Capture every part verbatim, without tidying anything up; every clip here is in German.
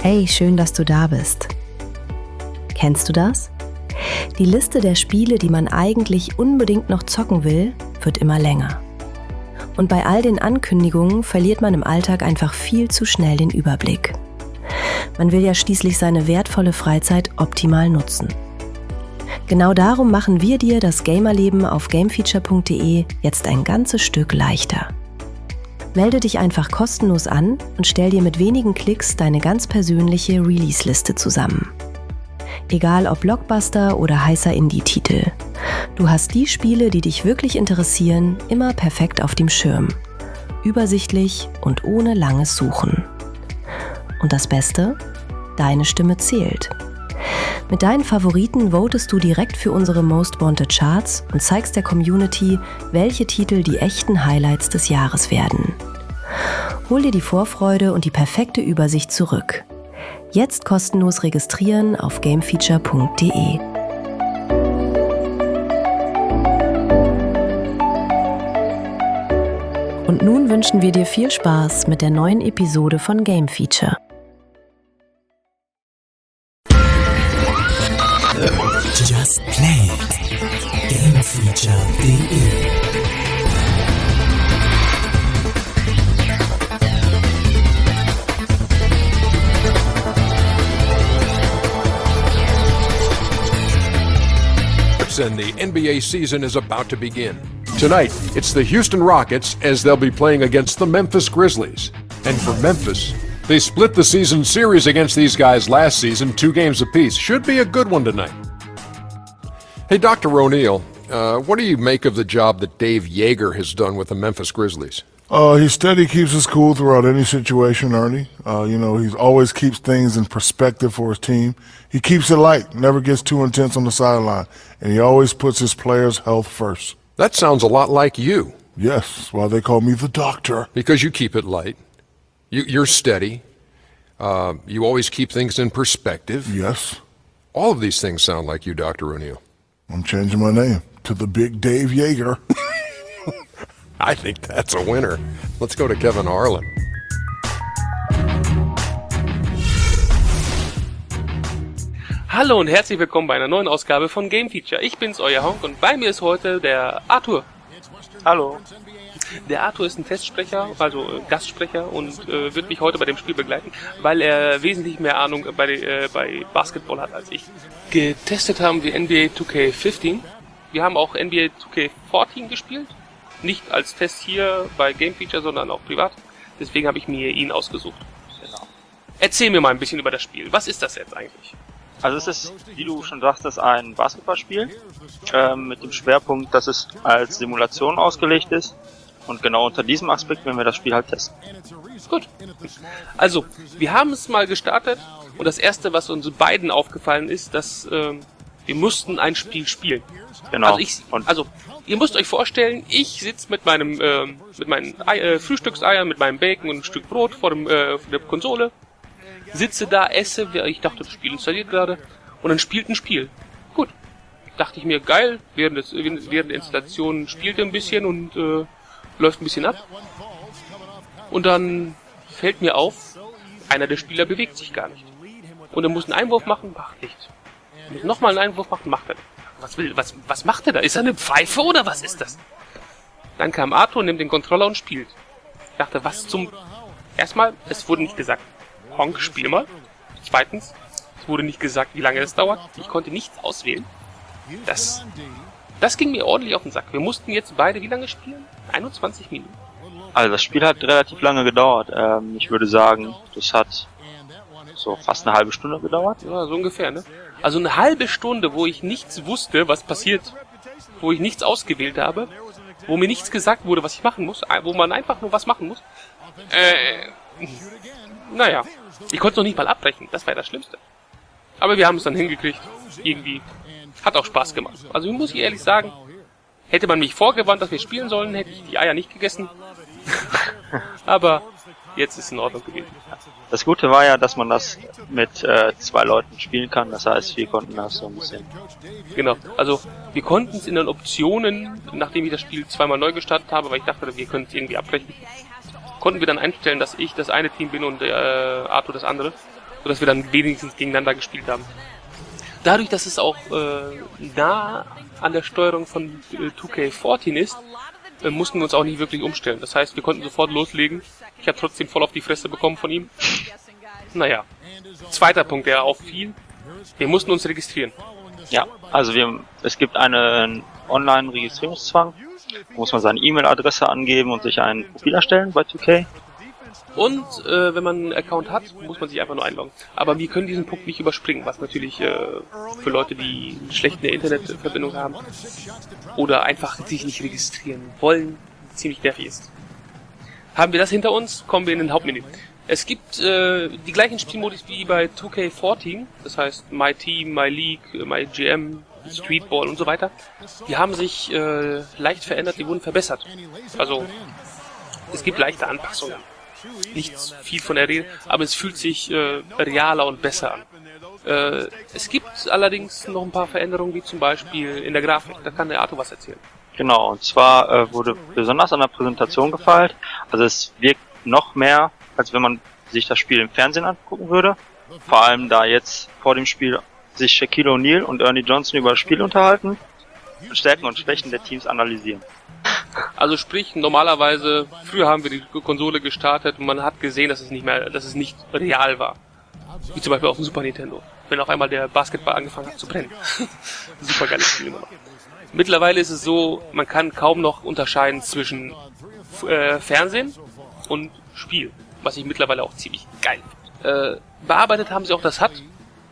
Hey, schön, dass du da bist. Kennst du das? Die Liste der Spiele, die man eigentlich unbedingt noch zocken will, wird immer länger. Und bei all den Ankündigungen verliert man im Alltag einfach viel zu schnell den Überblick. Man will ja schließlich seine wertvolle Freizeit optimal nutzen. Genau darum machen wir dir das Gamerleben auf gamefeature punkt de jetzt ein ganzes Stück leichter. Melde dich einfach kostenlos an und stell dir mit wenigen Klicks deine ganz persönliche Release-Liste zusammen. Egal ob Blockbuster oder heißer Indie-Titel. Du hast die Spiele, die dich wirklich interessieren, immer perfekt auf dem Schirm. Übersichtlich und ohne langes Suchen. Und das Beste? Deine Stimme zählt. Mit deinen Favoriten votest du direkt für unsere Most Wanted Charts und zeigst der Community, welche Titel die echten Highlights des Jahres werden. Hol dir die Vorfreude und die perfekte Übersicht zurück. Jetzt kostenlos registrieren auf gamefeature punkt de. Und nun wünschen wir dir viel Spaß mit der neuen Episode von Game Feature. Just Play it. gamefeature punkt de. And the N B A season is about to begin. Tonight, it's the Houston Rockets as they'll be playing against the Memphis Grizzlies. And for Memphis, they split the season series against these guys last season, two games apiece. Should be a good one tonight. Hey, Doctor O'Neill, uh, what do you make of the job that Dave Yeager has done with the Memphis Grizzlies? Uh, he steady keeps us cool throughout any situation, Ernie. Uh, you know, he always keeps things in perspective for his team. He keeps it light, never gets too intense on the sideline, and he always puts his players' health first. That sounds a lot like you. Yes, that's why they call me the doctor. Because you keep it light. You, you're steady. Uh, you always keep things in perspective. Yes. All of these things sound like you, Doctor O'Neill. I'm changing my name to the Big Dave Yeager. I think that's a winner. Let's go to Kevin Harlan. Hallo und herzlich willkommen bei einer neuen Ausgabe von Game Feature. Ich bin's, euer Honk, und bei mir ist heute der Arthur. Hallo. Der Arthur ist ein Testsprecher, also äh, Gastsprecher, und äh, wird mich heute bei dem Spiel begleiten, weil er wesentlich mehr Ahnung bei, äh, bei Basketball hat als ich. Getestet haben wir N B A two K fifteen. Wir haben auch N B A two K fourteen gespielt. Nicht als Test hier bei Game Feature, sondern auch privat. Deswegen habe ich mir ihn ausgesucht. Genau. Erzähl mir mal ein bisschen über das Spiel. Was ist das jetzt eigentlich? Also es ist, wie du schon sagtest, ein Basketballspiel ähm, mit dem Schwerpunkt, dass es als Simulation ausgelegt ist. Und genau unter diesem Aspekt werden wir das Spiel halt testen. Gut. Also, wir haben es mal gestartet und das erste, was uns beiden aufgefallen ist, dass ähm, wir mussten ein Spiel spielen. Genau. Also, ich, also ihr müsst euch vorstellen, ich sitze mit meinem ähm, mit meinen Ei, äh, Frühstückseiern, mit meinem Bacon und ein Stück Brot vor, dem, äh, vor der Konsole, sitze da, esse, ich dachte, das Spiel installiert gerade, und dann spielt ein Spiel. Gut. Dachte ich mir, geil, während, des, während der Installation spielt er ein bisschen und äh, läuft ein bisschen ab. Und dann fällt mir auf, einer der Spieler bewegt sich gar nicht. Und er muss einen Einwurf machen, macht nicht. Er muss nochmal einen Einwurf machen, macht er nicht. Was will, was, was macht er da? Ist er eine Pfeife oder was ist das? Dann kam Arthur, nimmt den Controller und spielt. Ich dachte, was zum... Erstmal, es wurde nicht gesagt, Honk, spiel mal. Zweitens, es wurde nicht gesagt, wie lange es dauert. Ich konnte nichts auswählen. Das, das ging mir ordentlich auf den Sack. Wir mussten jetzt beide wie lange spielen? einundzwanzig Minuten. Also das Spiel hat relativ lange gedauert. Ähm, ich würde sagen, das hat so fast eine halbe Stunde gedauert. Ja, so ungefähr, ne? Also eine halbe Stunde, wo ich nichts wusste, was passiert, wo ich nichts ausgewählt habe, wo mir nichts gesagt wurde, was ich machen muss, wo man einfach nur was machen muss. Äh, naja, ich konnte es noch nicht mal abbrechen, das war ja das Schlimmste. Aber wir haben es dann hingekriegt, irgendwie. Hat auch Spaß gemacht. Also muss ich ehrlich sagen, hätte man mich vorgewarnt, dass wir spielen sollen, hätte ich die Eier nicht gegessen. Aber jetzt ist es in Ordnung gewesen. Das Gute war ja, dass man das mit äh, zwei Leuten spielen kann. Das heißt, wir konnten das so ein bisschen... Genau, also wir konnten es in den Optionen, nachdem ich das Spiel zweimal neu gestartet habe, weil ich dachte, wir können es irgendwie abbrechen, konnten wir dann einstellen, dass ich das eine Team bin und äh, Arthur das andere. sodass wir dann wenigstens gegeneinander gespielt haben. Dadurch, dass es auch äh, nah an der Steuerung von äh, two K fourteen ist, äh, mussten wir uns auch nicht wirklich umstellen. Das heißt, wir konnten sofort loslegen. Ich habe trotzdem voll auf die Fresse bekommen von ihm. Naja, zweiter Punkt, der auffiel, wir mussten uns registrieren. Ja, also wir, es gibt einen Online-Registrierungszwang. Da muss man seine E-Mail-Adresse angeben und sich ein Profil erstellen bei two K. Und äh, wenn man einen Account hat, muss man sich einfach nur einloggen. Aber wir können diesen Punkt nicht überspringen, was natürlich äh, für Leute, die eine schlechte Internetverbindung haben oder einfach sich nicht registrieren wollen, ziemlich nervig ist. Haben wir das hinter uns, kommen wir in den Hauptmenü. Es gibt äh, die gleichen Spielmodus wie bei two K fourteen, das heißt My Team, My League, My G M, Streetball und so weiter. Die haben sich äh, leicht verändert, die wurden verbessert. Also es gibt leichte Anpassungen. Nichts viel von der Rede, aber es fühlt sich äh, realer und besser an. Äh, es gibt allerdings noch ein paar Veränderungen, wie zum Beispiel in der Grafik. Da kann der Arthur was erzählen. Genau, und zwar äh, wurde besonders an der Präsentation gefeilt. Also es wirkt noch mehr, als wenn man sich das Spiel im Fernsehen angucken würde. Vor allem da jetzt vor dem Spiel sich Shaquille O'Neal und Ernie Johnson über das Spiel unterhalten, Stärken und Schwächen der Teams analysieren. Also sprich, normalerweise, früher haben wir die Konsole gestartet und man hat gesehen, dass es nicht mehr, dass es nicht real war. Wie zum Beispiel auf dem Super Nintendo. Wenn auf einmal der Basketball angefangen hat zu brennen. Super geiles Spiel immer noch. Mittlerweile ist es so, man kann kaum noch unterscheiden zwischen äh, Fernsehen und Spiel. Was ich mittlerweile auch ziemlich geil finde. Äh, bearbeitet haben sie auch das H U D.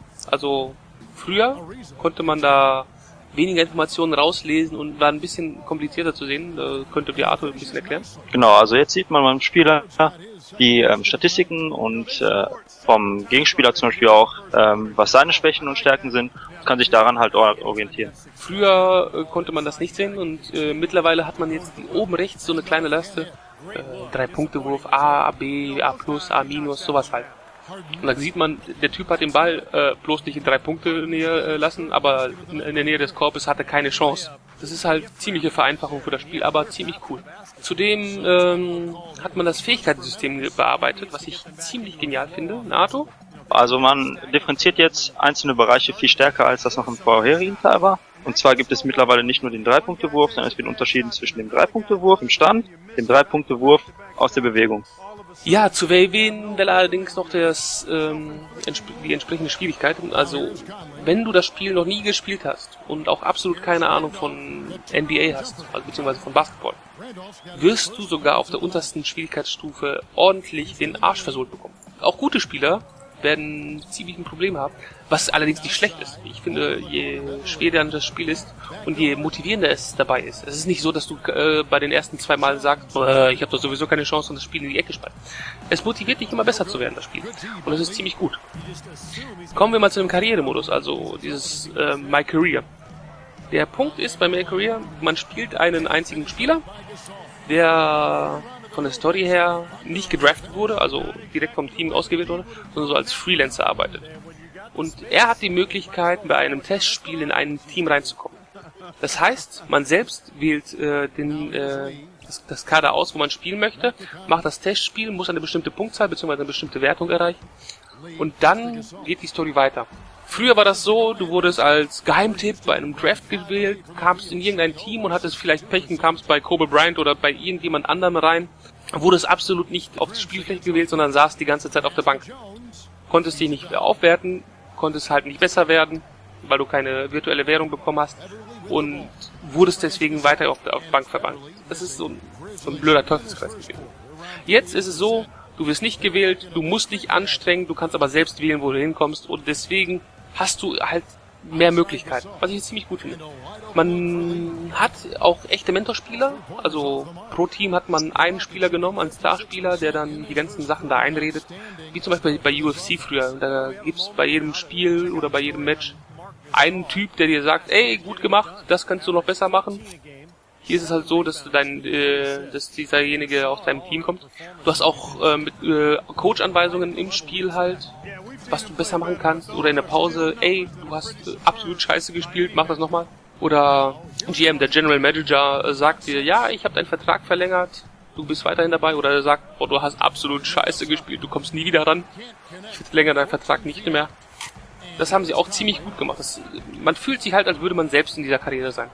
Also früher konnte man da weniger Informationen rauslesen und war ein bisschen komplizierter zu sehen. Da könnte dir Arthur ein bisschen erklären. Genau, also jetzt sieht man beim Spieler die ähm, Statistiken und äh, vom Gegenspieler zum Beispiel auch, ähm, was seine Schwächen und Stärken sind, kann sich daran halt orientieren. Früher äh, konnte man das nicht sehen und äh, mittlerweile hat man jetzt oben rechts so eine kleine Leiste, äh, Drei-Punkte-Wurf, A, B, A plus, A minus, sowas halt. Und da sieht man, der Typ hat den Ball äh, bloß nicht in drei Punkte Nähe äh, lassen, aber in, in der Nähe des Korbes hatte keine Chance. Das ist halt ziemliche Vereinfachung für das Spiel, aber ziemlich cool. Zudem ähm, hat man das Fähigkeitssystem bearbeitet, was ich ziemlich genial finde. Nato? Also man differenziert jetzt einzelne Bereiche viel stärker, als das noch im vorherigen Teil war. Und zwar gibt es mittlerweile nicht nur den Drei-Punkte-Wurf, sondern es wird unterschieden zwischen dem Drei-Punkte-Wurf im Stand, dem Drei-Punkte-Wurf aus der Bewegung. Ja, zu erwähnen wäre allerdings noch das, ähm, die entsprechende Schwierigkeit. Also, wenn du das Spiel noch nie gespielt hast und auch absolut keine Ahnung von N B A hast, also beziehungsweise von Basketball, wirst du sogar auf der untersten Schwierigkeitsstufe ordentlich den Arsch versohlt bekommen. Auch gute Spieler werden ziemlich ein Problem haben, was allerdings nicht schlecht ist. Ich finde, je schwerer das Spiel ist und je motivierender es dabei ist. Es ist nicht so, dass du äh, bei den ersten zwei Malen sagst, äh, ich habe doch sowieso keine Chance und das Spiel in die Ecke spalten. Es motiviert dich immer besser zu werden, das Spiel. Und das ist ziemlich gut. Kommen wir mal zu dem Karrieremodus, also dieses äh, My Career. Der Punkt ist bei My Career, man spielt einen einzigen Spieler, der von der Story her nicht gedraftet wurde, also direkt vom Team ausgewählt wurde, sondern so als Freelancer arbeitet. Und er hat die Möglichkeit, bei einem Testspiel in ein Team reinzukommen. Das heißt, man selbst wählt äh, den, äh, das, das Kader aus, wo man spielen möchte, macht das Testspiel, muss eine bestimmte Punktzahl bzw. eine bestimmte Wertung erreichen und dann geht die Story weiter. Früher war das so, du wurdest als Geheimtipp bei einem Draft gewählt, kamst in irgendein Team und hattest vielleicht Pech und kamst bei Kobe Bryant oder bei irgendjemand anderem rein, wurdest absolut nicht auf das Spielfeld gewählt, sondern saßt die ganze Zeit auf der Bank. Konntest dich nicht aufwerten, konntest halt nicht besser werden, weil du keine virtuelle Währung bekommen hast und wurdest deswegen weiter auf der, auf der Bank verbannt. Das ist so ein, so ein blöder Teufelskreis gewesen. Jetzt ist es so, du wirst nicht gewählt, du musst dich anstrengen, du kannst aber selbst wählen, wo du hinkommst und deswegen hast du halt mehr Möglichkeiten, was ich ziemlich gut finde. Man hat auch echte Mentorspieler, also pro Team hat man einen Spieler genommen, einen Starspieler, der dann die ganzen Sachen da einredet, wie zum Beispiel bei U F C früher. Da gibt's bei jedem Spiel oder bei jedem Match einen Typ, der dir sagt, ey, gut gemacht, das kannst du noch besser machen. Hier ist es halt so, dass du dein, äh, dass dieserjenige aus deinem Team kommt. Du hast auch äh, mit äh, Coach-Anweisungen im Spiel halt, was du besser machen kannst. Oder in der Pause, ey, du hast äh, absolut scheiße gespielt, mach das nochmal. Oder G M, der General Manager, äh, sagt dir, ja, ich habe deinen Vertrag verlängert du bist weiterhin dabei, oder er sagt, boah, du hast absolut scheiße gespielt, du kommst nie wieder ran, ich will länger deinen Vertrag nicht mehr. Das haben sie auch ziemlich gut gemacht. Das, man fühlt sich halt, als würde man selbst in dieser Karriere sein.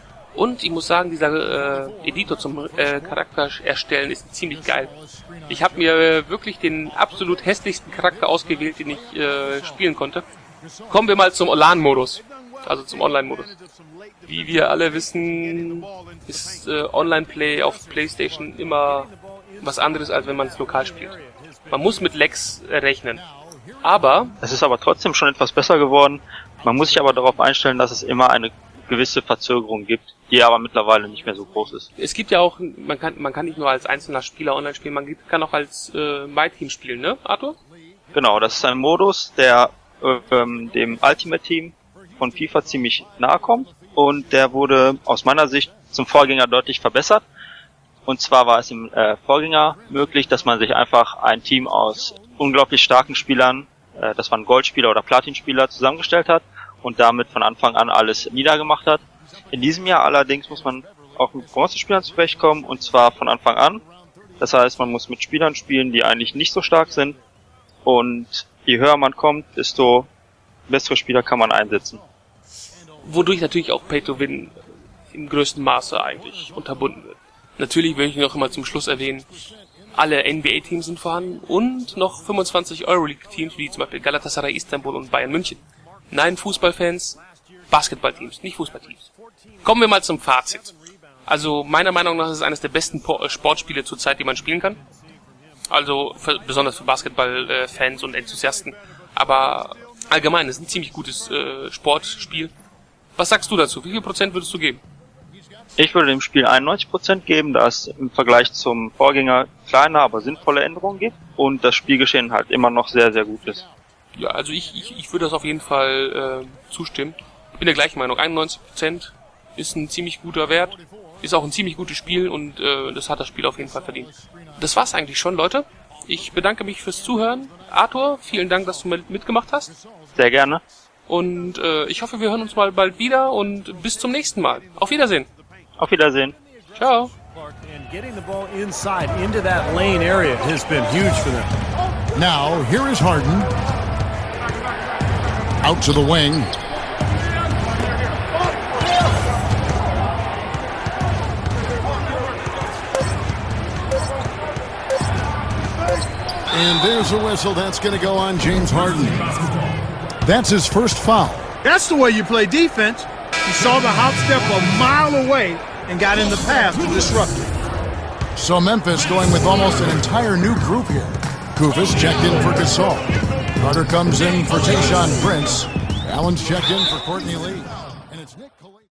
Und ich muss sagen, dieser äh, Editor zum äh, Charakter erstellen ist ziemlich geil. Ich habe mir äh, wirklich den absolut hässlichsten Charakter ausgewählt, den ich äh, spielen konnte. Kommen wir mal zum LAN-Modus, also zum Online-Modus. Wie wir alle wissen, ist äh, Online-Play auf PlayStation immer was anderes, als wenn man es lokal spielt. Man muss mit Lags äh, rechnen. Aber es ist aber trotzdem schon etwas besser geworden. Man muss sich aber darauf einstellen, dass es immer eine gewisse Verzögerung gibt, die aber mittlerweile nicht mehr so groß ist. Es gibt ja auch, man kann man kann nicht nur als einzelner Spieler online spielen, man kann auch als äh, My-Team spielen, ne, Arthur? Genau, das ist ein Modus, der ähm, dem Ultimate Team von FIFA ziemlich nahe kommt, und der wurde aus meiner Sicht zum Vorgänger deutlich verbessert. Und zwar war es im äh, Vorgänger möglich, dass man sich einfach ein Team aus unglaublich starken Spielern, äh, das waren Goldspieler oder Platinspieler, zusammengestellt hat und damit von Anfang an alles niedergemacht hat. In diesem Jahr allerdings muss man auch mit Bronzespielern zurechtkommen, und zwar von Anfang an. Das heißt, man muss mit Spielern spielen, die eigentlich nicht so stark sind, und je höher man kommt, desto bessere Spieler kann man einsetzen. Wodurch natürlich auch Pay-to-Win im größten Maße eigentlich unterbunden wird. Natürlich möchte ich noch immer zum Schluss erwähnen, alle N B A-Teams sind vorhanden und noch fünfundzwanzig Euroleague-Teams, wie zum Beispiel Galatasaray Istanbul und Bayern München. Nein, Fußballfans, Basketballteams, nicht Fußballteams. Kommen wir mal zum Fazit. Also meiner Meinung nach ist es eines der besten Sportspiele zurzeit, die man spielen kann. Also für, besonders für Basketballfans und Enthusiasten. Aber allgemein ist es ein ziemlich gutes äh, Sportspiel. Was sagst du dazu? Wie viel Prozent würdest du geben? Ich würde dem Spiel einundneunzig Prozent geben, da es im Vergleich zum Vorgänger kleine, aber sinnvolle Änderungen gibt und das Spielgeschehen halt immer noch sehr, sehr gut ist. Ja, also ich, ich, ich würde das auf jeden Fall äh, zustimmen. Ich bin der gleichen Meinung. einundneunzig Prozent ist ein ziemlich guter Wert, ist auch ein ziemlich gutes Spiel, und äh, das hat das Spiel auf jeden Fall verdient. Das war's eigentlich schon, Leute. Ich bedanke mich fürs Zuhören. Arthur, vielen Dank, dass du mitgemacht hast. Sehr gerne. Und äh, ich hoffe, wir hören uns mal bald wieder, und bis zum nächsten Mal. Auf Wiedersehen. Auf Wiedersehen. Ciao. And getting the ball inside into that lane area has been huge for them. Now, here is Harden. Out to the wing. And there's a whistle. That's going to go on James Harden. That's his first foul. That's the way you play defense. He saw the hop step a mile away and got in the path to disrupt it. So Memphis going with almost an entire new group here. Kufis checked in for Gasol. Carter comes in for Tayshaun Prince. Allen's checked in for Courtney Lee. And it's Nick.